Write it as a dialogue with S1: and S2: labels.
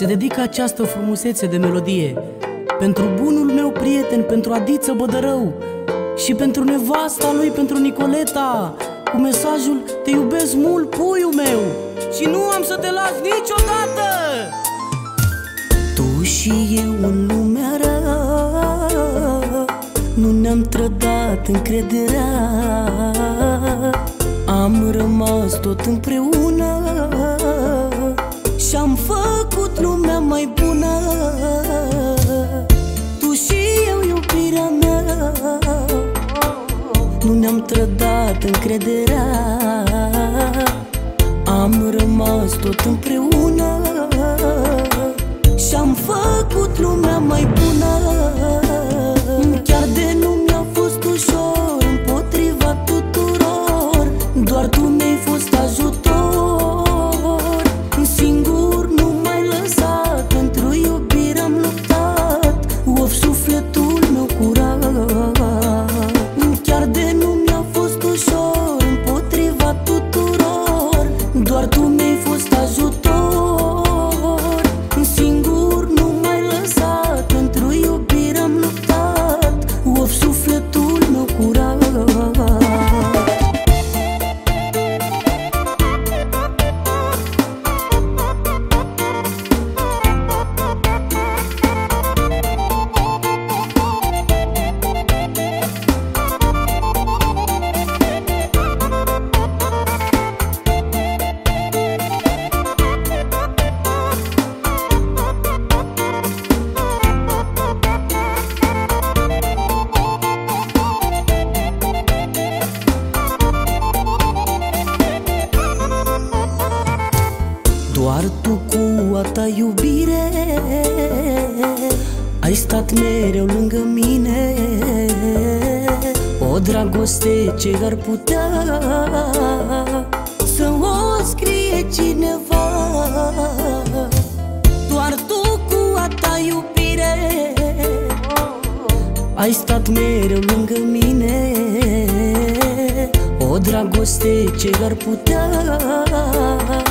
S1: Se dedică această frumusețe de melodie pentru bunul meu prieten, pentru Adiță Bădărău, și pentru nevasta lui, pentru Nicoleta, cu mesajul: te iubesc mult, puiul meu, și nu am să te las niciodată. Tu și eu în lumea rea, nu ne-am trădat încrederea, am rămas tot împreună și-am făcut lumea mai bună. Tu și eu, iubirea mea, nu ne-am trădat încrederea, am rămas tot împreună și-am făcut lumea mai bună. Chiar de nu mi-a fost ușor împotriva tuturor, doar tu mi-ai fost ajutor. Singur nu m-ai lăsat, pentru iubire am luptat, of, sufletul meu curat. Chiar de nu mi-a fost ușor împotriva tuturor, doar tu mi-ai fost ajutor. Singur nu m-ai lăsat, pentru iubire am luptat, of, sufletul meu curat. Doar tu cu a ta iubire ai stat mereu lângă mine, o dragoste ce ar putea să o scrie cineva. Doar tu cu a ta iubire ai stat mereu lângă mine, o dragoste ce ar putea